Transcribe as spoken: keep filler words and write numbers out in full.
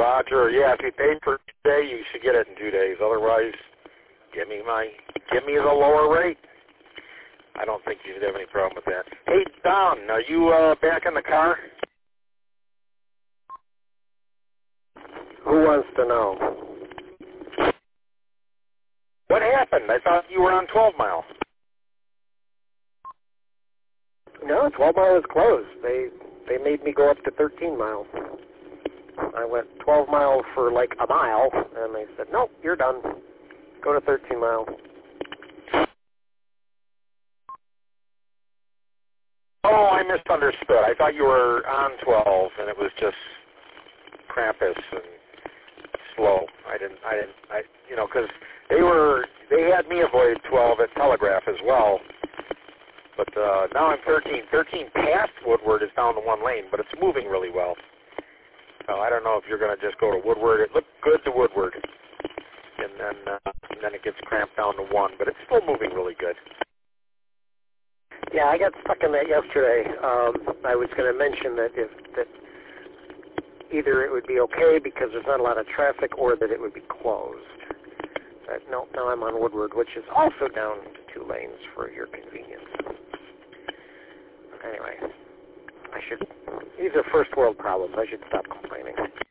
Roger. Yeah, if you paid for today, you should get it in two days. Otherwise, give me my give me the lower rate. I don't think you should have any problem with that. Hey, Don, are you uh, back in the car? Who wants to know? What happened? I thought you were on twelve mile. No, twelve mile is closed. They they made me go up to thirteen mile. I went twelve mile for like a mile, and they said, nope, you're done. Go to thirteen mile. Oh, I misunderstood. I thought you were on twelve, and it was just Krampus and slow. I didn't, I didn't, I, you know, because they were, they had me avoid twelve at Telegraph as well. But uh, now I'm thirteen. thirteen past Woodward is down to one lane, but it's moving really well. So I don't know if you're going to just go to Woodward. It looked good to Woodward, and then uh, and then it gets cramped down to one, but it's still moving really good. Yeah, I got stuck in that yesterday. Um, I was going to mention that if that either it would be okay because there's not a lot of traffic, or that it would be closed. But no, now I'm on Woodward, which is also down to two lanes for your convenience. Anyway, I should. These are first world problems. I should stop complaining.